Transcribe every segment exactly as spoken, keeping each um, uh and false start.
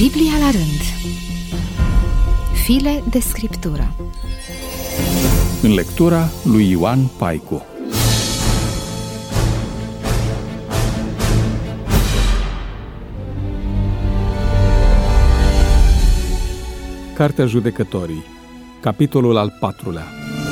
Biblia la rând. File de scriptură. În lectura lui Ioan Paicu. Cartea Judecătorii, capitolul al patrulea.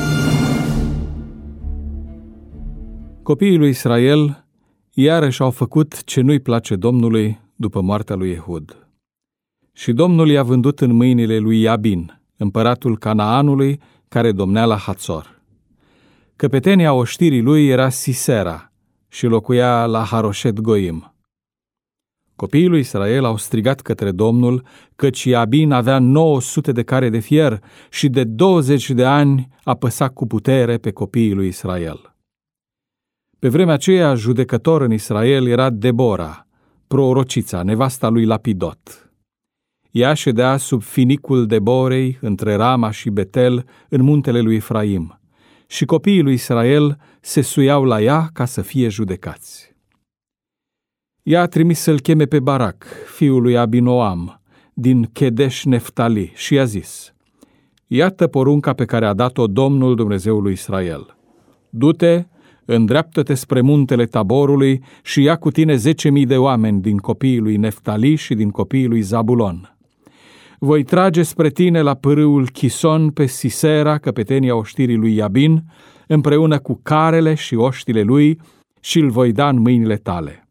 Copiii lui Israel iarăși au făcut ce nu-i place Domnului după moartea lui Ehud. Și Domnul i-a vândut în mâinile lui Iabin, împăratul Canaanului, care domnea la Hațor. Căpetenia oștirii lui era Sisera și locuia la Haroshet Goim. Copiii lui Israel au strigat către Domnul, căci Iabin avea nouă sute de care de fier și de douăzeci de ani apăsa cu putere pe copiii lui Israel. Pe vremea aceea, judecător în Israel era Debora, prorocița, nevasta lui Lapidot. Ea ședea sub finicul Deborei, între Rama și Betel, în muntele lui Efraim, și copiii lui Israel se suiau la ea ca să fie judecați. Ea a trimis să-l cheme pe Barac, fiul lui Abinoam, din Chedesh Neftali, și i-a zis: Iată porunca pe care a dat-o Domnul Dumnezeul lui Israel. Du-te, îndreaptă-te spre muntele Taborului și ia cu tine zece mii de oameni din copiii lui Neftali și din copiii lui Zabulon. Voi trage spre tine la pârâul Chison pe Sisera, căpetenia oștirii lui Iabin, împreună cu carele și oștile lui, și îl voi da în mâinile tale.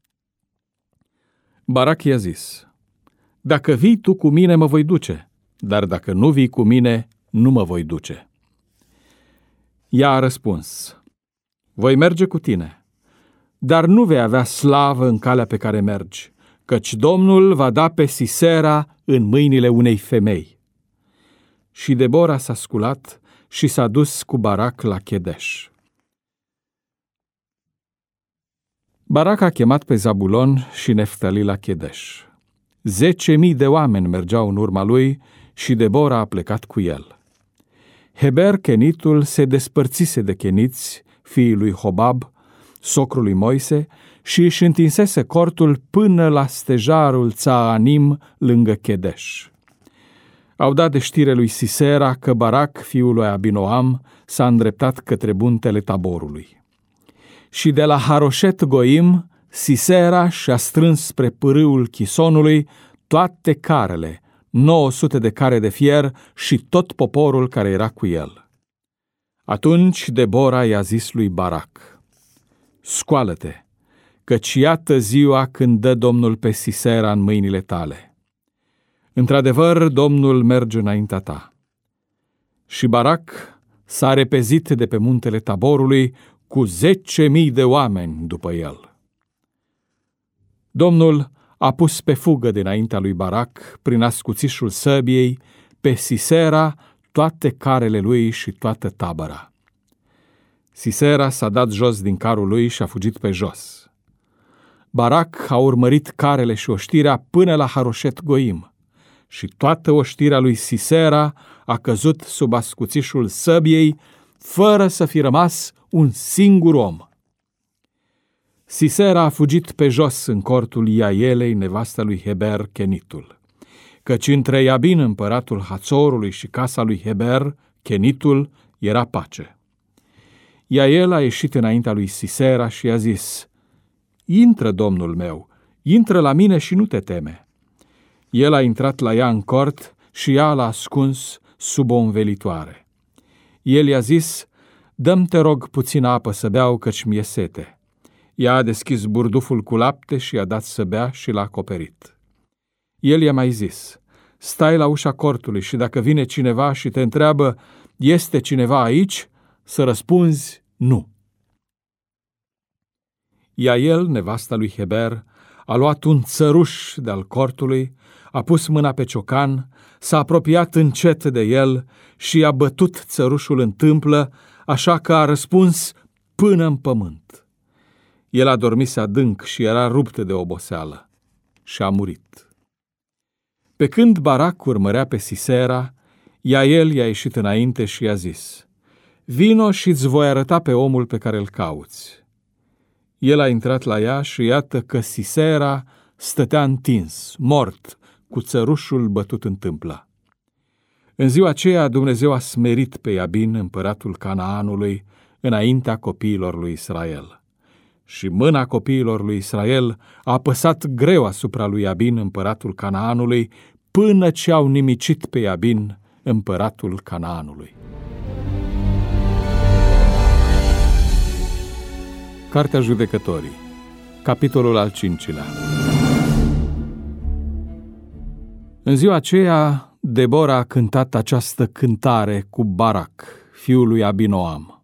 Barac i-a zis: Dacă vii tu cu mine, mă voi duce, dar dacă nu vii cu mine, nu mă voi duce. Ea a răspuns: Voi merge cu tine, dar nu vei avea slavă în calea pe care mergi, căci Domnul va da pe Sisera în mâinile unei femei. Și Debora s-a sculat și s-a dus cu Barac la Chedesh. Barac a chemat pe Zabulon și Neftali la Chedesh. Zece mii de oameni mergeau în urma lui și Debora a plecat cu el. Heber Chenitul se despărțise de cheniți, fiii lui Hobab, socrul lui Moise, și își întinsese cortul până la stejarul Țaanim, lângă Chedesh. Au dat de știre lui Sisera că Barac, fiul lui Abinoam, s-a îndreptat către muntele Taborului. Și de la Haroshet Goim, Sisera și-a strâns spre pârâul Chisonului toate carele, nouă sute de care de fier și tot poporul care era cu el. Atunci Debora i-a zis lui Barac: Scoală-te, căci iată ziua când dă Domnul pe Sisera în mâinile tale. Într-adevăr, Domnul merge înaintea ta. Și Barac s-a repezit de pe muntele Taborului cu zece mii de oameni după el. Domnul a pus pe fugă dinaintea lui Barac, prin ascuțișul săbiei, pe Sisera, toate carele lui și toată tabăra. Sisera s-a dat jos din carul lui și a fugit pe jos. Barac a urmărit carele și oștirea până la Haroshet Goim și toată oștirea lui Sisera a căzut sub ascuțișul săbiei, fără să fi rămas un singur om. Sisera a fugit pe jos în cortul Iaelei, nevasta lui Heber Chenitul, căci între Iabin, împăratul Hațorului, și casa lui Heber Chenitul era pace. Iael a ieșit înaintea lui Sisera și i-a zis: Intră, domnul meu, intră la mine și nu te teme. El a intrat la ea în cort și ea l-a ascuns sub o învelitoare. El i-a zis: Dă-mi, te rog, puțină apă să beau, căci mi-e sete. Ea a deschis burduful cu lapte și i-a dat să bea și l-a acoperit. El i-a mai zis: Stai la ușa cortului și dacă vine cineva și te întreabă: Este cineva aici? Să răspunzi: Nu. Iael, nevasta lui Heber, a luat un țăruș de-al cortului, a pus mâna pe ciocan, s-a apropiat încet de el și a bătut țărușul în tâmplă, așa că a răspuns până în pământ. El a dormit adânc și era rupt de oboseală și a murit. Pe când Barac urmărea pe Sisera, Iael i-a ieșit înainte și i-a zis: Vino și-ți voi arăta pe omul pe care îl cauți. El a intrat la ea și iată că Sisera stătea întins, mort, cu țărușul bătut în tâmplă. În ziua aceea Dumnezeu a smerit pe Iabin, împăratul Canaanului, înaintea copiilor lui Israel. Și mâna copiilor lui Israel a apăsat greu asupra lui Iabin, împăratul Canaanului, până ce au nimicit pe Iabin, împăratul Canaanului. Cartea Judecătorii, capitolul al cincilea. În ziua aceea, Debora a cântat această cântare cu Barac, fiul lui Abinoam.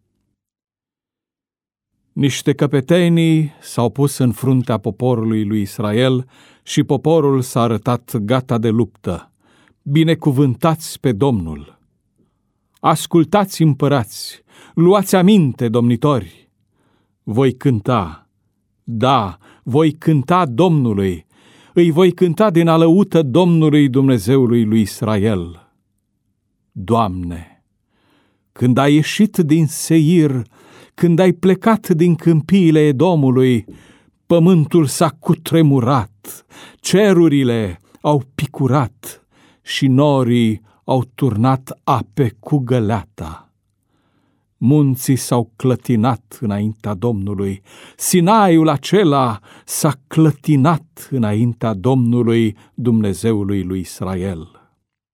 Niște căpetenii s-au pus în fruntea poporului lui Israel și poporul s-a arătat gata de luptă. Binecuvântați pe Domnul! Ascultați, împărați! Luați aminte, domnitori! Voi cânta, da, voi cânta Domnului, îi voi cânta din alăută Domnului Dumnezeului lui Israel. Doamne, când ai ieșit din Seir, când ai plecat din câmpiile Edomului, pământul s-a cutremurat, cerurile au picurat și norii au turnat ape cu găleata. Munții s-au clătinat înaintea Domnului, Sinaiul acela s-a clătinat înaintea Domnului Dumnezeului lui Israel.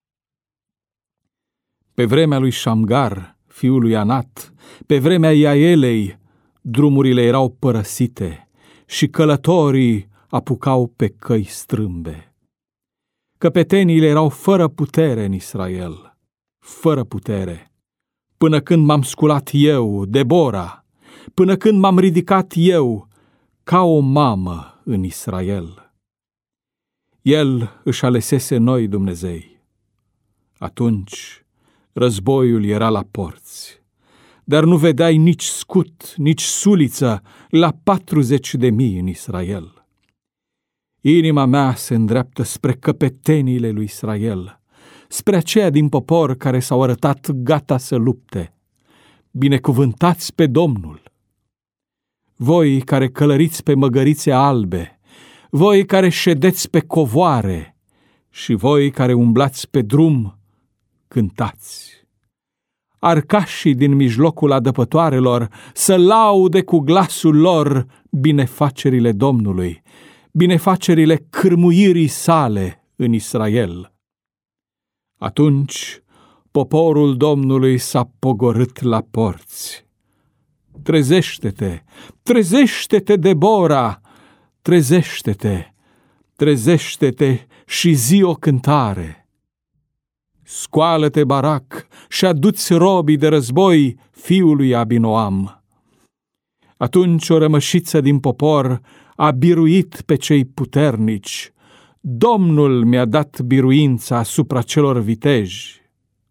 Pe vremea lui Șamgar, fiul lui Anat, pe vremea Iaelei, drumurile erau părăsite și călătorii apucau pe căi strâmbe. Căpeteniile erau fără putere în Israel, fără putere. Până când m-am sculat eu, Debora, până când m-am ridicat eu, ca o mamă în Israel. El își alesese noi Dumnezei. Atunci războiul era la porți, dar nu vedeai nici scut, nici suliță la patruzeci de mii în Israel. Inima mea se îndreaptă spre căpeteniile lui Israel, spre aceia din popor care s-au arătat gata să lupte. Binecuvântați pe Domnul! Voi care călăriți pe măgărițe albe, voi care ședeți pe covoare și voi care umblați pe drum, cântați! Arcașii din mijlocul adăpătoarelor să laude cu glasul lor binefacerile Domnului, binefacerile cârmuirii sale în Israel. Atunci poporul Domnului s-a pogorât la porți. Trezește-te, trezește-te, Debora, trezește-te, trezește-te și zi o cântare. Scoală-te, Barac, și adu-ți robii de război fiului Abinoam. Atunci o rămășiță din popor a biruit pe cei puternici. Domnul mi-a dat biruința asupra celor viteji.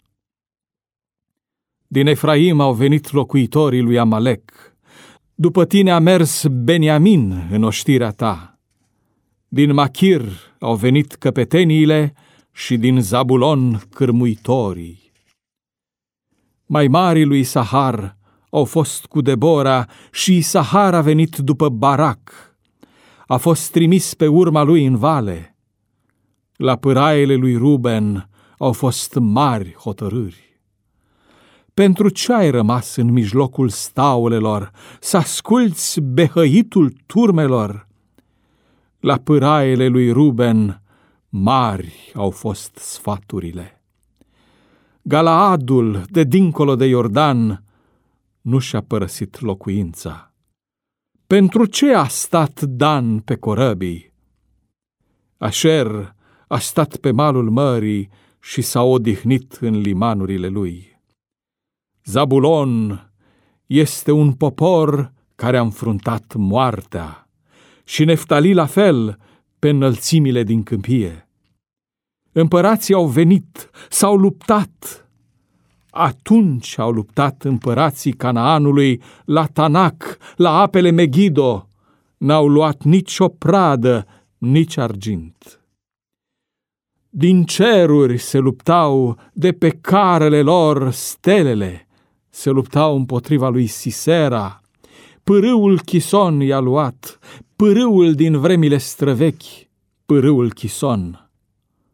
Din Efraim au venit locuitorii lui Amalek. După tine a mers Beniamin în oștirea ta. Din Machir au venit căpeteniile și din Zabulon cârmuitorii. Mai marii lui Isahar au fost cu Debora și Isahar a venit după Barac. A fost trimis pe urma lui în vale. La pâraiele lui Ruben au fost mari hotărâri. Pentru ce ai rămas în mijlocul staulelor, să asculți behăitul turmelor? La pâraiele lui Ruben mari au fost sfaturile. Galaadul, de dincolo de Iordan, nu și-a părăsit locuința. Pentru ce a stat Dan pe corăbii? Așer a stat pe malul mării și s-a odihnit în limanurile lui. Zabulon este un popor care a înfruntat moartea și Neftali la fel pe înălțimile din câmpie. Împărații au venit, s-au luptat. Atunci au luptat împărații Canaanului la Tanac, la apele Megido. N-au luat nici o pradă, nici argint. Din ceruri se luptau, de pe carele lor stelele, se luptau împotriva lui Sisera. Pârâul Chison i-a luat, pârâul din vremile străvechi, pârâul Chison.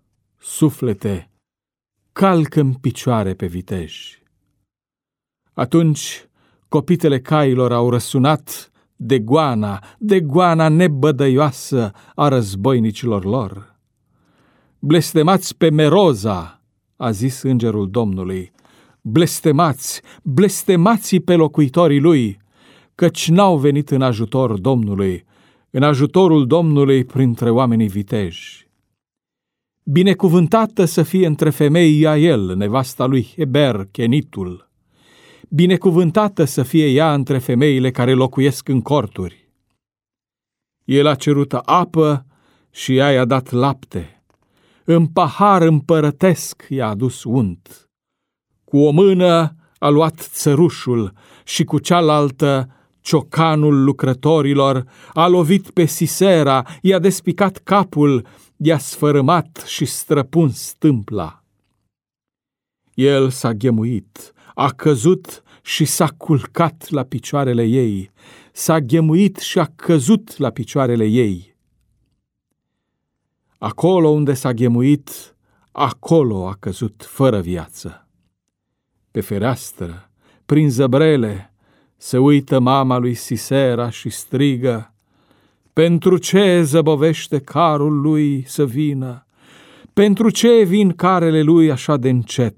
suflete, calcă în picioare pe viteji. Atunci copitele cailor au răsunat de goana, de goana nebădăioasă a războinicilor lor. Blestemați pe Meroza, a zis îngerul Domnului, blestemați, blestemați pe locuitorii lui, căci n-au venit în ajutor Domnului, în ajutorul Domnului printre oamenii viteji. Binecuvântată să fie între femei Iael, nevasta lui Heber, Chenitul. Binecuvântată să fie ea între femeile care locuiesc în corturi. El a cerut apă și ea i-a dat lapte. În pahar împărătesc i-a adus unt. Cu o mână a luat țărușul și cu cealaltă ciocanul lucrătorilor, a lovit pe Sisera, i-a despicat capul, i-a sfărâmat și străpuns stâmpla. El s-a ghemuit, a căzut și s-a culcat la picioarele ei, s-a ghemuit și a căzut la picioarele ei. Acolo unde s-a ghemuit, acolo a căzut fără viață. Pe fereastră, prin zăbrele, se uită mama lui Sisera și strigă: pentru ce zăbovește carul lui să vină? Pentru ce vin carele lui așa de încet?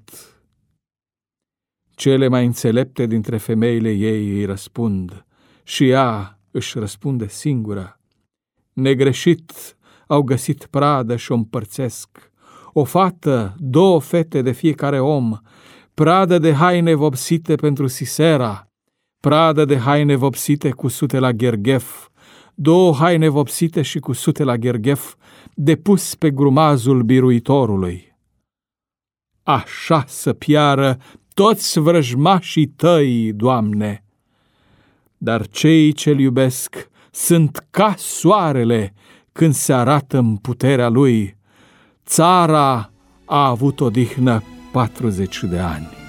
Cele mai înțelepte dintre femeile ei îi răspund și ea își răspunde singură: negreșit au găsit pradă și o împărțesc, o fată, două fete de fiecare om, pradă de haine vopsite pentru Sisera, pradă de haine vopsite cu sute la Gherghef, două haine vopsite și cu sute la Gherghef, depus pe grumazul biruitorului. Așa să piară toți vrăjmașii tăi, Doamne! Dar cei ce-L iubesc sunt ca soarele când se arată în puterea Lui. Țara a avut odihnă patruzeci de ani.